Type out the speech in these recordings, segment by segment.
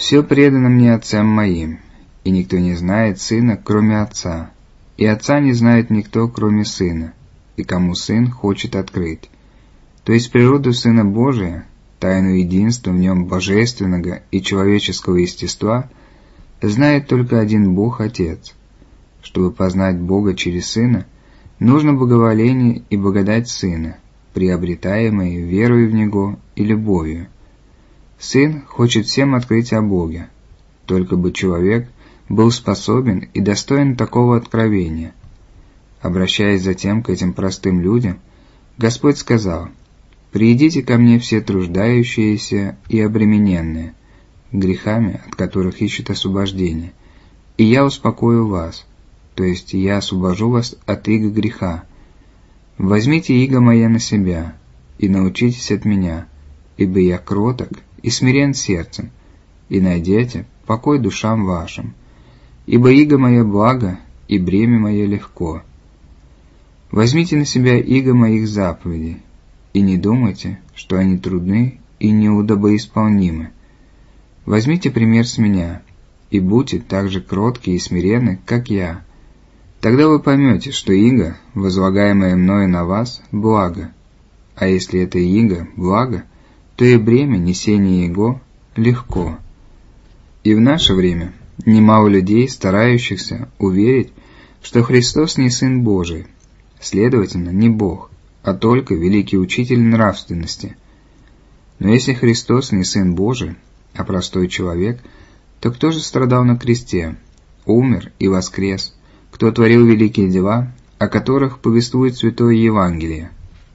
«Все предано мне Отцем моим, и никто не знает Сына, кроме Отца, и Отца не знает никто, кроме Сына, и кому Сын хочет открыть». То есть природу Сына Божия, тайну единства в нем божественного и человеческого естества, знает только один Бог Отец. Чтобы познать Бога через Сына, нужно благоволение и благодать Сына, приобретаемые верою в Него и любовью. Сын хочет всем открыть о Боге, только бы человек был способен и достоин такого откровения. Обращаясь затем к этим простым людям, Господь сказал: «Приидите ко мне все труждающиеся и обремененные, грехами, от которых ищут освобождения, и я успокою вас, то есть я освобожу вас от иго греха. Возьмите иго мое на себя, и научитесь от меня, ибо я кроток и смирен сердцем, и найдете покой душам вашим. Ибо иго мое благо, и бремя мое легко. Возьмите на себя иго моих заповедей, и не думайте, что они трудны и неудобоисполнимы. Возьмите пример с меня, и будьте так же кротки и смиренны, как я. Тогда вы поймете, что иго, возлагаемое мною на вас, благо, а если это иго благо, то и бремя несения его легко». И в наше время немало людей, старающихся уверить, что Христос не Сын Божий, следовательно, не Бог, а только великий учитель нравственности. Но если Христос не Сын Божий, а простой человек, то кто же страдал на кресте, умер и воскрес, кто творил великие дела, о которых повествует Святое Евангелие?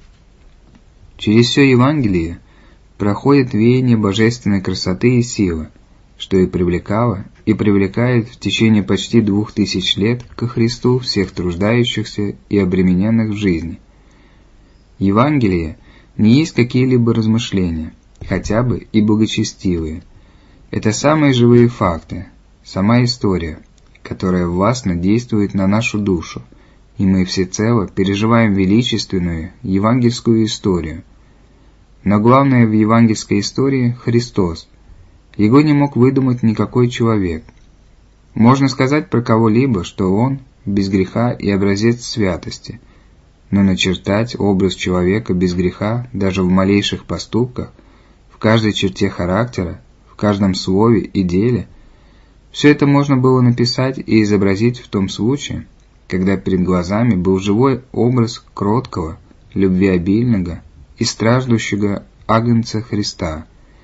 Через все Евангелие проходит веяние божественной красоты и силы, что и привлекало, и привлекает в течение почти 2000 лет ко Христу всех труждающихся и обремененных в жизни. Евангелие не есть какие-либо размышления, хотя бы и благочестивые. Это самые живые факты, сама история, которая властно действует на нашу душу, и мы всецело переживаем величественную евангельскую историю. Но главное в евангельской истории – Христос. Его не мог выдумать никакой человек. Можно сказать про кого-либо, что он без греха и образец святости, но начертать образ человека без греха даже в малейших поступках, в каждой черте характера, в каждом слове и деле – все это можно было написать и изобразить в том случае, когда перед глазами был живой образ кроткого, любвеобильного и страждущего агнца Христа.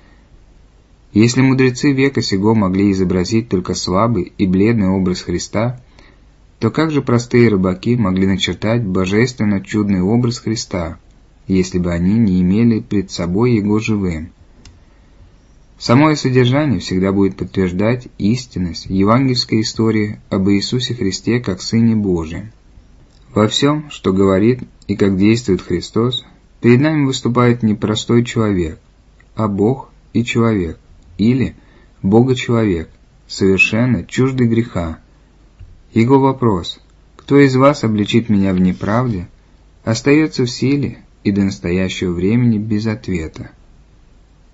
Если мудрецы века сего могли изобразить только слабый и бледный образ Христа, то как же простые рыбаки могли начертать божественно чудный образ Христа, если бы они не имели пред собой Его живым? Само содержание всегда будет подтверждать истинность евангельской истории об Иисусе Христе как Сыне Божием. Во всем, что говорит и как действует Христос, перед нами выступает не простой человек, а Бог и человек, или Бога-человек, совершенно чуждый греха. Его вопрос «Кто из вас обличит меня в неправде?» остается в силе и до настоящего времени без ответа.